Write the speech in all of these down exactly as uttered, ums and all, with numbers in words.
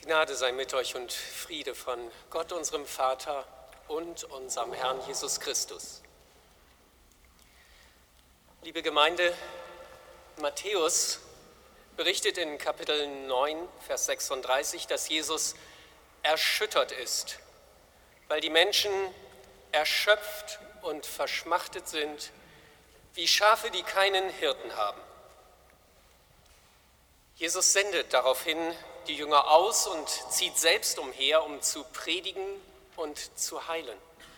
Gnade sei mit euch und Friede von Gott, unserem Vater und unserem Herrn Jesus Christus. Liebe Gemeinde, Matthäus berichtet in Kapitel neun, Vers sechsunddreißig, dass Jesus erschüttert ist, weil die Menschen erschöpft und verschmachtet sind, wie Schafe, die keinen Hirten haben. Jesus sendet daraufhin die Jünger aus und zieht selbst umher, um zu predigen und zu heilen.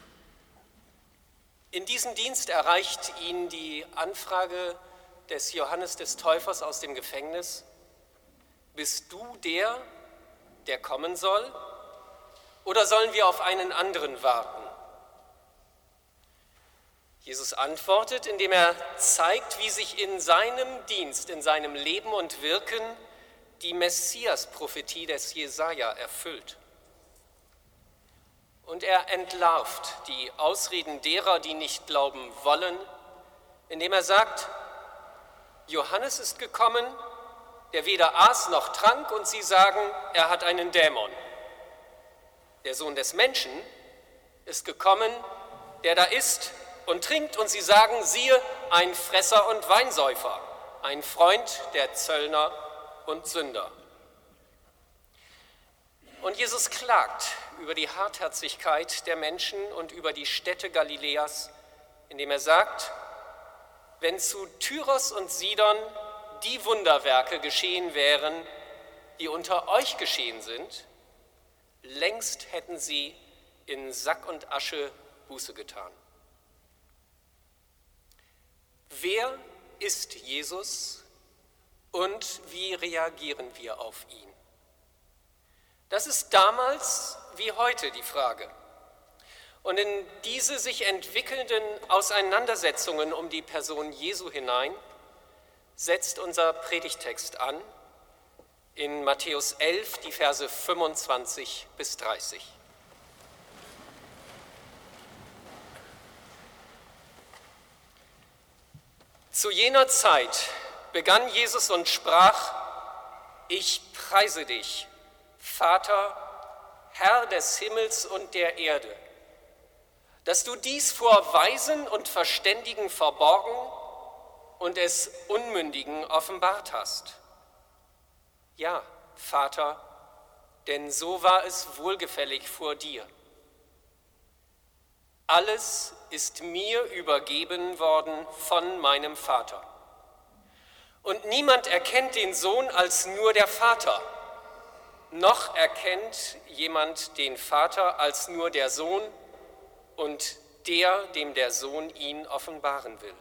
In diesem Dienst erreicht ihn die Anfrage des Johannes des Täufers aus dem Gefängnis: Bist du der, der kommen soll, oder sollen wir auf einen anderen warten? Jesus antwortet, indem er zeigt, wie sich in seinem Dienst, in seinem Leben und Wirken die Messias-Prophetie des Jesaja erfüllt. Und er entlarvt die Ausreden derer, die nicht glauben wollen, indem er sagt: Johannes ist gekommen, der weder aß noch trank, und sie sagen, er hat einen Dämon. Der Sohn des Menschen ist gekommen, der da isst und trinkt, und sie sagen, siehe, ein Fresser und Weinsäufer, ein Freund der Zöllner und Sünder. Und Jesus klagt über die Hartherzigkeit der Menschen und über die Städte Galiläas, indem er sagt: Wenn zu Tyros und Sidon die Wunderwerke geschehen wären, die unter euch geschehen sind, längst hätten sie in Sack und Asche Buße getan. Wer ist Jesus und wie reagieren wir auf ihn? Das ist damals wie heute die Frage. Und in diese sich entwickelnden Auseinandersetzungen um die Person Jesu hinein setzt unser Predigtext an, in Matthäus elf, die Verse fünfundzwanzig bis dreißig. Zu jener Zeit begann Jesus und sprach: Ich preise dich, Vater, Herr des Himmels und der Erde, dass du dies vor Weisen und Verständigen verborgen und es Unmündigen offenbart hast. Ja, Vater, denn so war es wohlgefällig vor dir. Alles ist mir übergeben worden von meinem Vater. Und niemand erkennt den Sohn als nur der Vater, noch erkennt jemand den Vater als nur der Sohn und der, dem der Sohn ihn offenbaren will.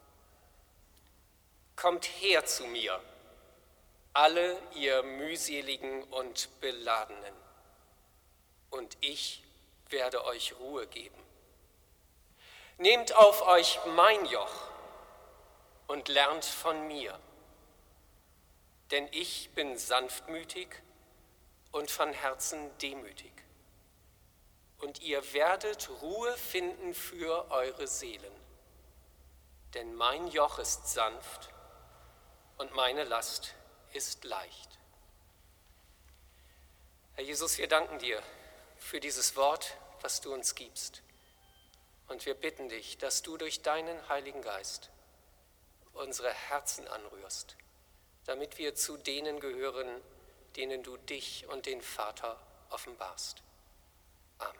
Kommt her zu mir, alle ihr mühseligen und Beladenen, und ich werde euch Ruhe geben. Nehmt auf euch mein Joch und lernt von mir, denn ich bin sanftmütig und von Herzen demütig, und ihr werdet Ruhe finden für eure Seelen, denn mein Joch ist sanft und meine Last ist leicht. Herr Jesus, wir danken dir für dieses Wort, was du uns gibst. Und wir bitten dich, dass du durch deinen Heiligen Geist unsere Herzen anrührst, damit wir zu denen gehören, denen du dich und den Vater offenbarst. Amen.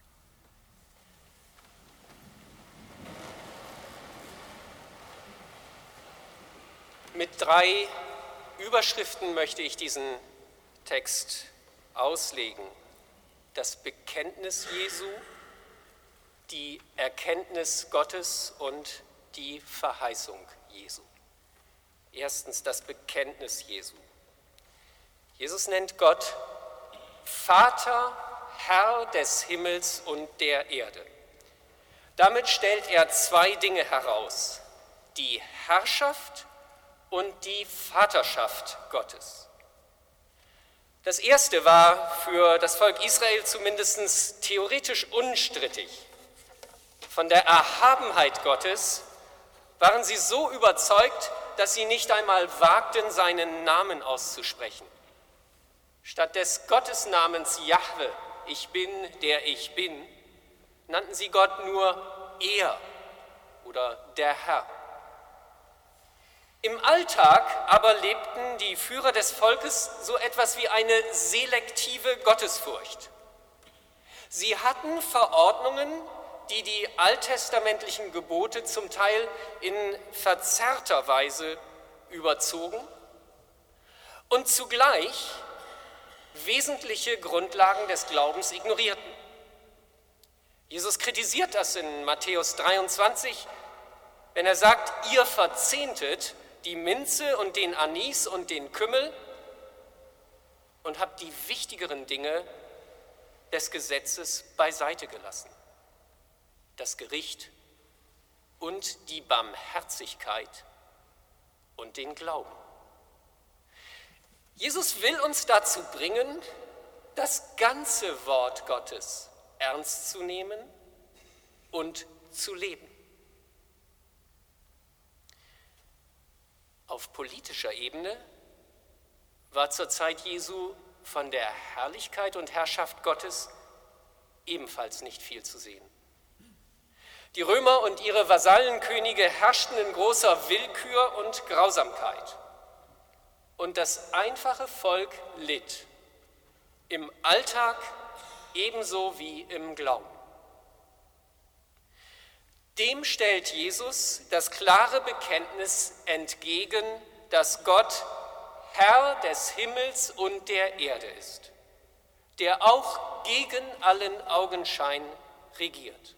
Mit drei Überschriften möchte ich diesen Text auslegen: Das Bekenntnis Jesu, die Erkenntnis Gottes und die Verheißung Jesu. Erstens das Bekenntnis Jesu. Jesus nennt Gott Vater, Herr des Himmels und der Erde. Damit stellt er zwei Dinge heraus: die Herrschaft und die Vaterschaft Gottes. Das erste war für das Volk Israel zumindest theoretisch unstrittig. Von der Erhabenheit Gottes waren sie so überzeugt, dass sie nicht einmal wagten, seinen Namen auszusprechen. Statt des Gottesnamens Jahwe, ich bin, der ich bin, nannten sie Gott nur er oder der Herr. Im Alltag aber lebten die Führer des Volkes so etwas wie eine selektive Gottesfurcht. Sie hatten Verordnungen, die die alttestamentlichen Gebote zum Teil in verzerrter Weise überzogen und zugleich wesentliche Grundlagen des Glaubens ignorierten. Jesus kritisiert das in Matthäus dreiundzwanzig, wenn er sagt, ihr verzehntet die Minze und den Anis und den Kümmel und habt die wichtigeren Dinge des Gesetzes beiseite gelassen. Das Gericht und die Barmherzigkeit und den Glauben. Jesus will uns dazu bringen, das ganze Wort Gottes ernst zu nehmen und zu leben. Auf politischer Ebene war zur Zeit Jesu von der Herrlichkeit und Herrschaft Gottes ebenfalls nicht viel zu sehen. Die Römer und ihre Vasallenkönige herrschten in großer Willkür und Grausamkeit. Und das einfache Volk litt, im Alltag ebenso wie im Glauben. Dem stellt Jesus das klare Bekenntnis entgegen, dass Gott Herr des Himmels und der Erde ist, der auch gegen allen Augenschein regiert.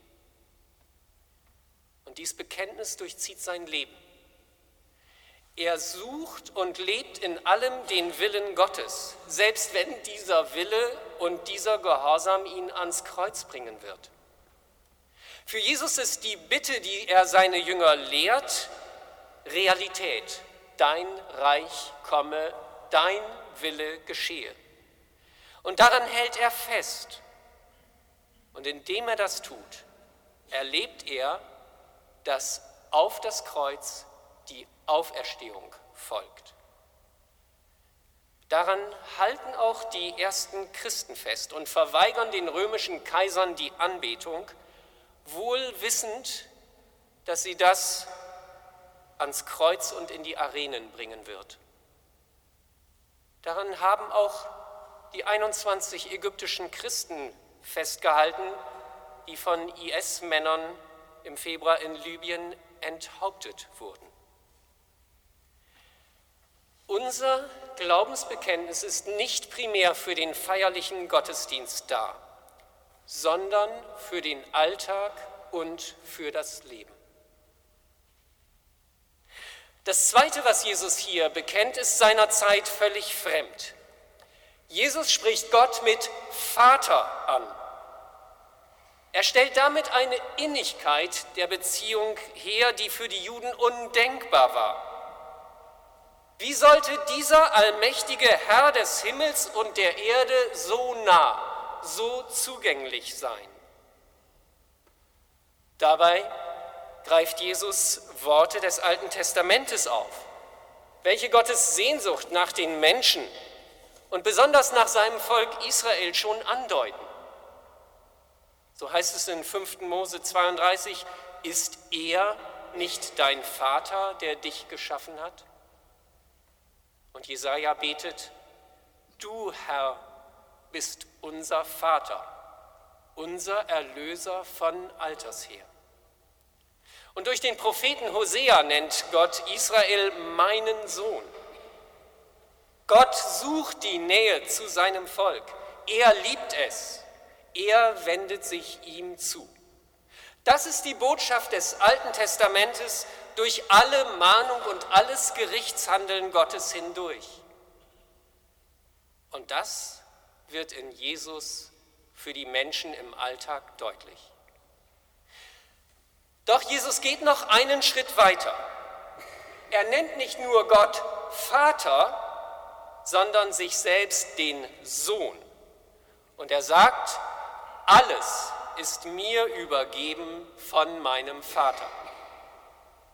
Und dieses Bekenntnis durchzieht sein Leben. Er sucht und lebt in allem den Willen Gottes, selbst wenn dieser Wille und dieser Gehorsam ihn ans Kreuz bringen wird. Für Jesus ist die Bitte, die er seine Jünger lehrt, Realität. Dein Reich komme, dein Wille geschehe. Und daran hält er fest. Und indem er das tut, erlebt er, dass auf das Kreuz die Auferstehung folgt. Daran halten auch die ersten Christen fest und verweigern den römischen Kaisern die Anbetung, wohl wissend, dass sie das ans Kreuz und in die Arenen bringen wird. Daran haben auch die einundzwanzig ägyptischen Christen festgehalten, die von I S-Männern im Februar in Libyen enthauptet wurden. Unser Glaubensbekenntnis ist nicht primär für den feierlichen Gottesdienst da, sondern für den Alltag und für das Leben. Das Zweite, was Jesus hier bekennt, ist seiner Zeit völlig fremd. Jesus spricht Gott mit Vater an. Er stellt damit eine Innigkeit der Beziehung her, die für die Juden undenkbar war. Wie sollte dieser allmächtige Herr des Himmels und der Erde so nah, so zugänglich sein? Dabei greift Jesus Worte des Alten Testamentes auf, welche Gottes Sehnsucht nach den Menschen und besonders nach seinem Volk Israel schon andeuten. So heißt es in fünften Mose zweiunddreißig, ist er nicht dein Vater, der dich geschaffen hat? Und Jesaja betet, du Herr bist unser Vater, unser Erlöser von alters her. Und durch den Propheten Hosea nennt Gott Israel meinen Sohn. Gott sucht die Nähe zu seinem Volk. Er liebt es. Er wendet sich ihm zu. Das ist die Botschaft des Alten Testamentes durch alle Mahnung und alles Gerichtshandeln Gottes hindurch. Und das wird in Jesus für die Menschen im Alltag deutlich. Doch Jesus geht noch einen Schritt weiter. Er nennt nicht nur Gott Vater, sondern sich selbst den Sohn. Und er sagt, alles ist mir übergeben von meinem Vater.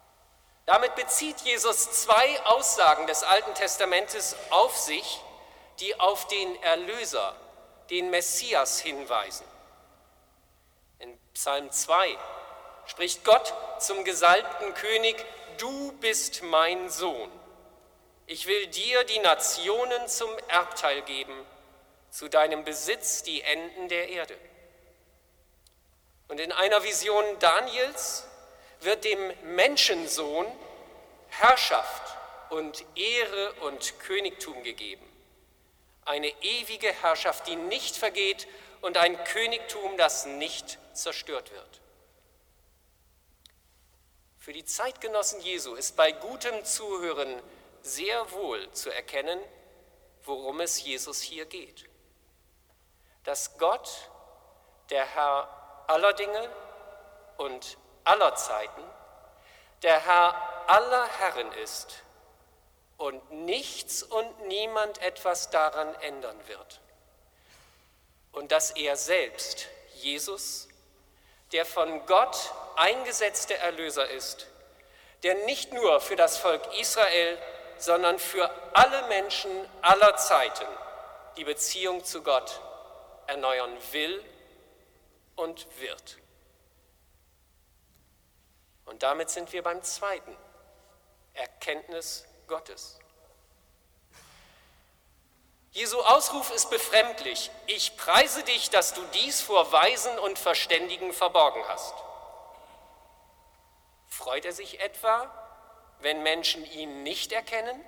Damit bezieht Jesus zwei Aussagen des Alten Testamentes auf sich, die auf den Erlöser, den Messias hinweisen. In Psalm zwei spricht Gott zum gesalbten König: Du bist mein Sohn. Ich will dir die Nationen zum Erbteil geben, zu deinem Besitz die Enden der Erde. Und in einer Vision Daniels wird dem Menschensohn Herrschaft und Ehre und Königtum gegeben. Eine ewige Herrschaft, die nicht vergeht, und ein Königtum, das nicht zerstört wird. Für die Zeitgenossen Jesu ist bei gutem Zuhören sehr wohl zu erkennen, worum es Jesus hier geht. Dass Gott, der Herr aller Dinge und aller Zeiten, der Herr aller Herren ist und nichts und niemand etwas daran ändern wird. Und dass er selbst, Jesus, der von Gott eingesetzte Erlöser ist, der nicht nur für das Volk Israel, sondern für alle Menschen aller Zeiten die Beziehung zu Gott erneuern will und wird. Und damit sind wir beim zweiten: Erkenntnis Gottes. Jesu Ausruf ist befremdlich: Ich preise dich, dass du dies vor Weisen und Verständigen verborgen hast. Freut er sich etwa, wenn Menschen ihn nicht erkennen?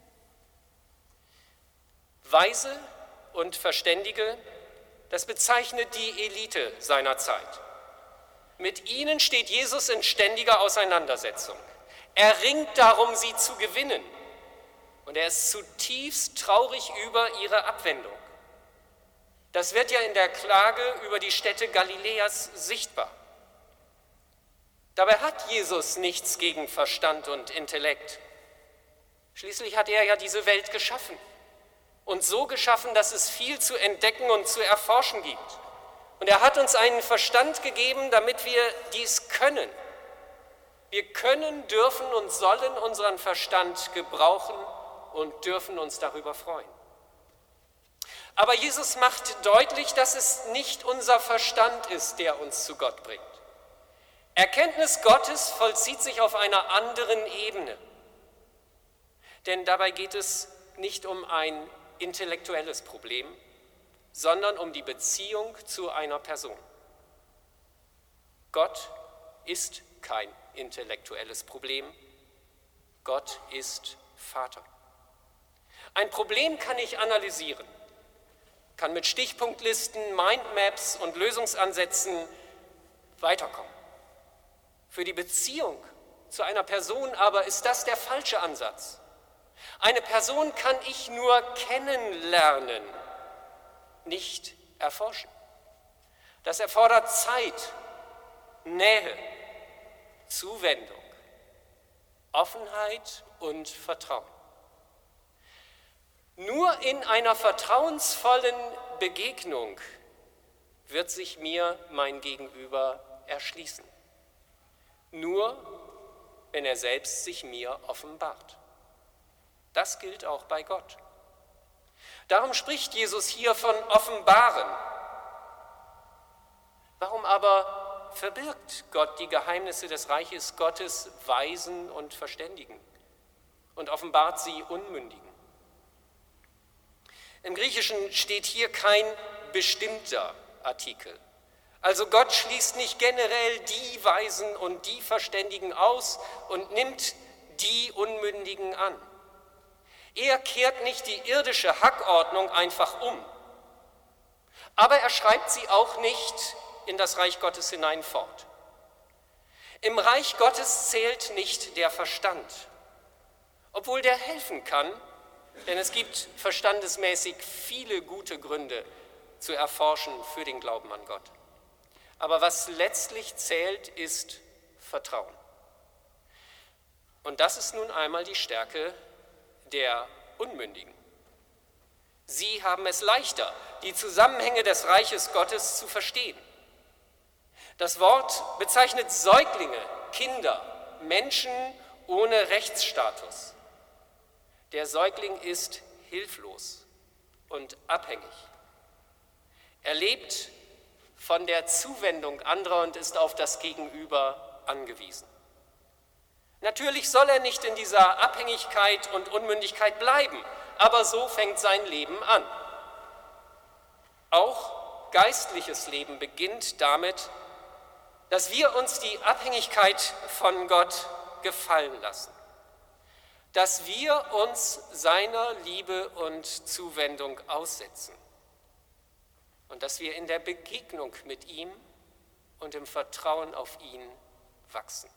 Weise und Verständige, das bezeichnet die Elite seiner Zeit. Mit ihnen steht Jesus in ständiger Auseinandersetzung. Er ringt darum, sie zu gewinnen. Und er ist zutiefst traurig über ihre Abwendung. Das wird ja in der Klage über die Städte Galiläas sichtbar. Dabei hat Jesus nichts gegen Verstand und Intellekt. Schließlich hat er ja diese Welt geschaffen. Und so geschaffen, dass es viel zu entdecken und zu erforschen gibt. Und er hat uns einen Verstand gegeben, damit wir dies können. Wir können, dürfen und sollen unseren Verstand gebrauchen und dürfen uns darüber freuen. Aber Jesus macht deutlich, dass es nicht unser Verstand ist, der uns zu Gott bringt. Erkenntnis Gottes vollzieht sich auf einer anderen Ebene. Denn dabei geht es nicht um ein intellektuelles Problem, sondern um die Beziehung zu einer Person. Gott ist kein intellektuelles Problem. Gott ist Vater. Ein Problem kann ich analysieren, kann mit Stichpunktlisten, Mindmaps und Lösungsansätzen weiterkommen. Für die Beziehung zu einer Person aber ist das der falsche Ansatz. Eine Person kann ich nur kennenlernen, nicht erforschen. Das erfordert Zeit, Nähe, Zuwendung, Offenheit und Vertrauen. Nur in einer vertrauensvollen Begegnung wird sich mir mein Gegenüber erschließen. Nur wenn er selbst sich mir offenbart. Das gilt auch bei Gott. Darum spricht Jesus hier von Offenbaren. Warum aber verbirgt Gott die Geheimnisse des Reiches Gottes Weisen und Verständigen und offenbart sie Unmündigen? Im Griechischen steht hier kein bestimmter Artikel. Also Gott schließt nicht generell die Weisen und die Verständigen aus und nimmt die Unmündigen an. Er kehrt nicht die irdische Hackordnung einfach um, aber er schreibt sie auch nicht in das Reich Gottes hinein fort. Im Reich Gottes zählt nicht der Verstand, obwohl der helfen kann, denn es gibt verstandesmäßig viele gute Gründe zu erforschen für den Glauben an Gott. Aber was letztlich zählt, ist Vertrauen. Und das ist nun einmal die Stärke der Unmündigen. Sie haben es leichter, die Zusammenhänge des Reiches Gottes zu verstehen. Das Wort bezeichnet Säuglinge, Kinder, Menschen ohne Rechtsstatus. Der Säugling ist hilflos, und abhängig. Er lebt von der Zuwendung anderer und ist auf das Gegenüber angewiesen. Natürlich soll er nicht in dieser Abhängigkeit und Unmündigkeit bleiben, aber so fängt sein Leben an. Auch geistliches Leben beginnt damit, dass wir uns die Abhängigkeit von Gott gefallen lassen, dass wir uns seiner Liebe und Zuwendung aussetzen und dass wir in der Begegnung mit ihm und im Vertrauen auf ihn wachsen.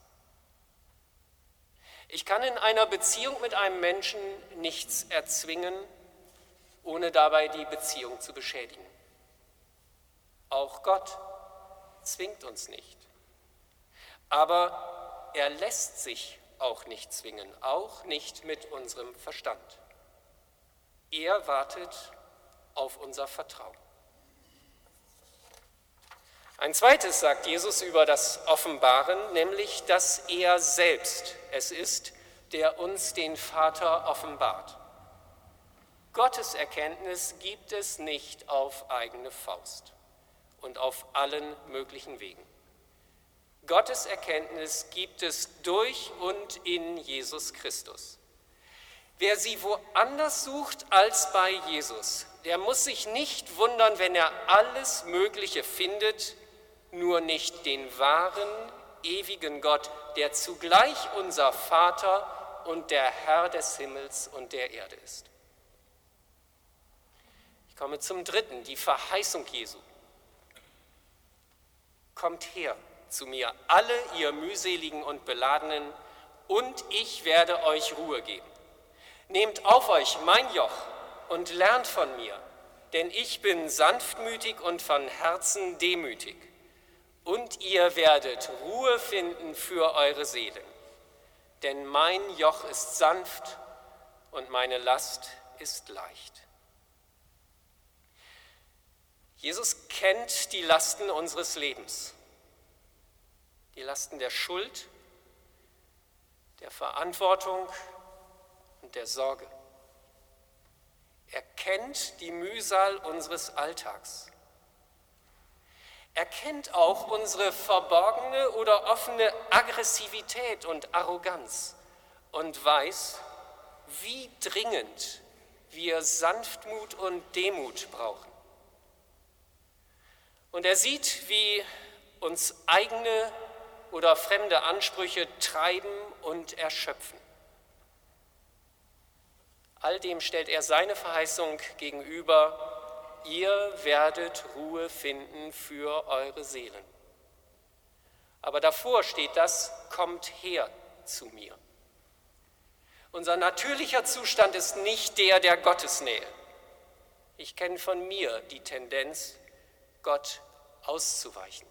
Ich kann in einer Beziehung mit einem Menschen nichts erzwingen, ohne dabei die Beziehung zu beschädigen. Auch Gott zwingt uns nicht. Aber er lässt sich auch nicht zwingen, auch nicht mit unserem Verstand. Er wartet auf unser Vertrauen. Ein zweites sagt Jesus über das Offenbaren, nämlich, dass er selbst es ist, der uns den Vater offenbart. Gottes Erkenntnis gibt es nicht auf eigene Faust und auf allen möglichen Wegen. Gottes Erkenntnis gibt es durch und in Jesus Christus. Wer sie woanders sucht als bei Jesus, der muss sich nicht wundern, wenn er alles Mögliche findet, nur nicht den wahren, ewigen Gott, der zugleich unser Vater und der Herr des Himmels und der Erde ist. Ich komme zum dritten, die Verheißung Jesu. Kommt her zu mir, alle ihr mühseligen und Beladenen, und ich werde euch Ruhe geben. Nehmt auf euch mein Joch und lernt von mir, denn ich bin sanftmütig und von Herzen demütig. Und ihr werdet Ruhe finden für eure Seelen. Denn mein Joch ist sanft und meine Last ist leicht. Jesus kennt die Lasten unseres Lebens. Die Lasten der Schuld, der Verantwortung und der Sorge. Er kennt die Mühsal unseres Alltags. Er kennt auch unsere verborgene oder offene Aggressivität und Arroganz und weiß, wie dringend wir Sanftmut und Demut brauchen. Und er sieht, wie uns eigene oder fremde Ansprüche treiben und erschöpfen. All dem stellt er seine Verheißung gegenüber: Ihr werdet Ruhe finden für eure Seelen. Aber davor steht das: Kommt her zu mir. Unser natürlicher Zustand ist nicht der der Gottesnähe. Ich kenne von mir die Tendenz, Gott auszuweichen.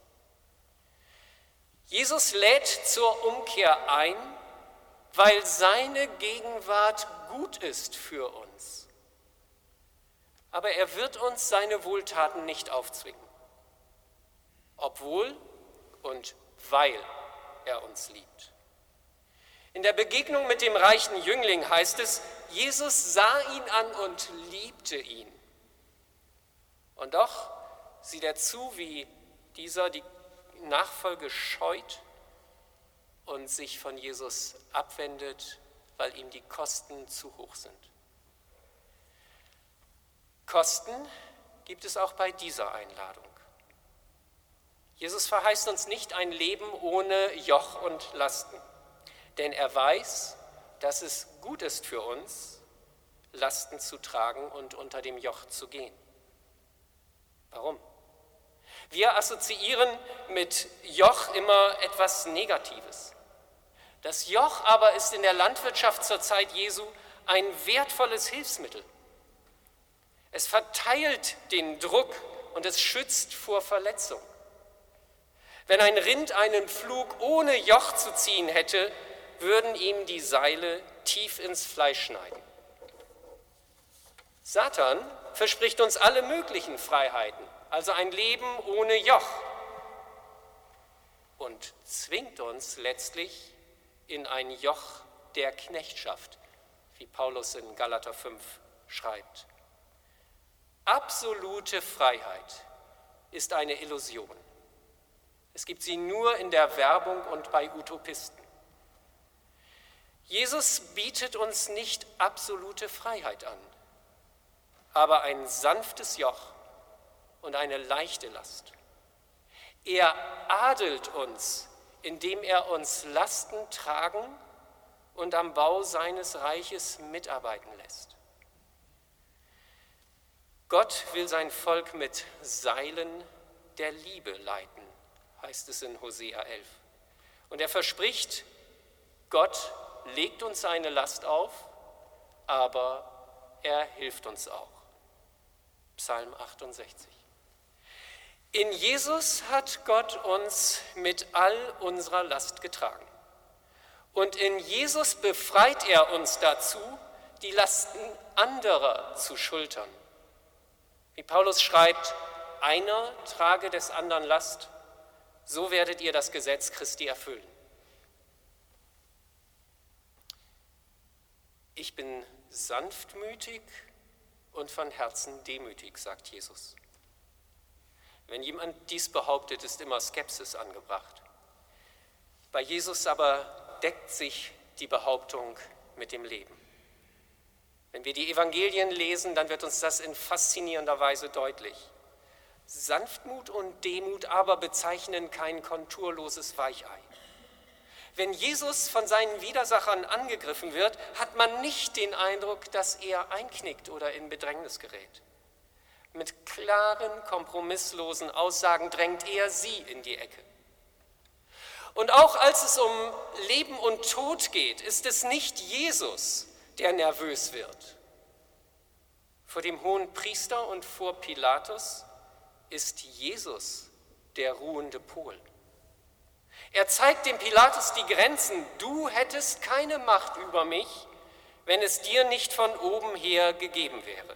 Jesus lädt zur Umkehr ein, weil seine Gegenwart gut ist für uns. Aber er wird uns seine Wohltaten nicht aufzwingen, obwohl und weil er uns liebt. In der Begegnung mit dem reichen Jüngling heißt es, Jesus sah ihn an und liebte ihn. Und doch sieht er zu, wie dieser die Nachfolge scheut und sich von Jesus abwendet, weil ihm die Kosten zu hoch sind. Kosten gibt es auch bei dieser Einladung. Jesus verheißt uns nicht ein Leben ohne Joch und Lasten, denn er weiß, dass es gut ist für uns, Lasten zu tragen und unter dem Joch zu gehen. Warum? Wir assoziieren mit Joch immer etwas Negatives. Das Joch aber ist in der Landwirtschaft zur Zeit Jesu ein wertvolles Hilfsmittel. Es verteilt den Druck und es schützt vor Verletzung. Wenn ein Rind einen Pflug ohne Joch zu ziehen hätte, würden ihm die Seile tief ins Fleisch schneiden. Satan verspricht uns alle möglichen Freiheiten, also ein Leben ohne Joch, und zwingt uns letztlich in ein Joch der Knechtschaft, wie Paulus in Galater fünf schreibt. absolute Freiheit ist eine Illusion. Es gibt sie nur in der Werbung und bei Utopisten. Jesus bietet uns nicht absolute Freiheit an, aber ein sanftes Joch und eine leichte Last. Er adelt uns, indem er uns Lasten tragen und am Bau seines Reiches mitarbeiten lässt. Gott will sein Volk mit Seilen der Liebe leiten, heißt es in Hosea elf. Und er verspricht, Gott legt uns seine Last auf, aber er hilft uns auch. Psalm achtundsechzig. In Jesus hat Gott uns mit all unserer Last getragen. Und in Jesus befreit er uns dazu, die Lasten anderer zu schultern. Wie Paulus schreibt, einer trage des anderen Last, so werdet ihr das Gesetz Christi erfüllen. Ich bin sanftmütig und von Herzen demütig, sagt Jesus. Wenn jemand dies behauptet, ist immer Skepsis angebracht. Bei Jesus aber deckt sich die Behauptung mit dem Leben. Wenn wir die Evangelien lesen, dann wird uns das in faszinierender Weise deutlich. Sanftmut und Demut aber bezeichnen kein konturloses Weichei. Wenn Jesus von seinen Widersachern angegriffen wird, hat man nicht den Eindruck, dass er einknickt oder in Bedrängnis gerät. Mit klaren, kompromisslosen Aussagen drängt er sie in die Ecke. Und auch als es um Leben und Tod geht, ist es nicht Jesus, der nervös wird. Vor dem hohen Priester und vor Pilatus ist Jesus der ruhende Pol. Er zeigt dem Pilatus die Grenzen. Du hättest keine Macht über mich, wenn es dir nicht von oben her gegeben wäre.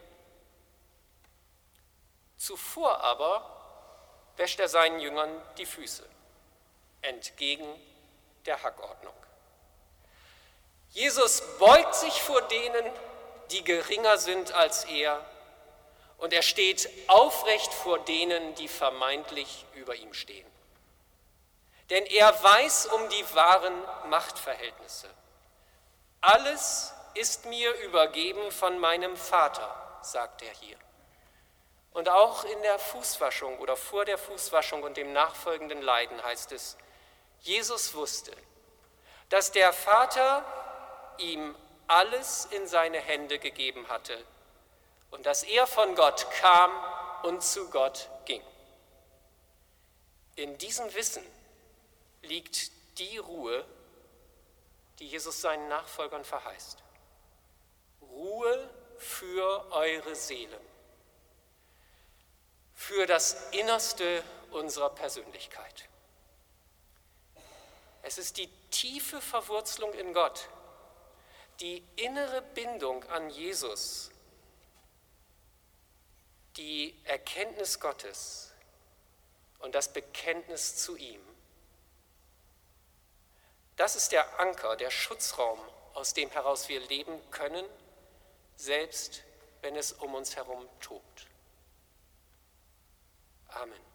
Zuvor aber wäscht er seinen Jüngern die Füße, entgegen der Hackordnung. Jesus beugt sich vor denen, die geringer sind als er, und er steht aufrecht vor denen, die vermeintlich über ihm stehen. Denn er weiß um die wahren Machtverhältnisse. Alles ist mir übergeben von meinem Vater, sagt er hier. Und auch in der Fußwaschung oder vor der Fußwaschung und dem nachfolgenden Leiden heißt es, Jesus wusste, dass der Vater ihm alles in seine Hände gegeben hatte und dass er von Gott kam und zu Gott ging. In diesem Wissen liegt die Ruhe, die Jesus seinen Nachfolgern verheißt. Ruhe für eure Seelen, für das Innerste unserer Persönlichkeit. Es ist die tiefe Verwurzelung in Gott, die innere Bindung an Jesus, die Erkenntnis Gottes und das Bekenntnis zu ihm. Das ist der Anker, der Schutzraum, aus dem heraus wir leben können, selbst wenn es um uns herum tobt. Amen.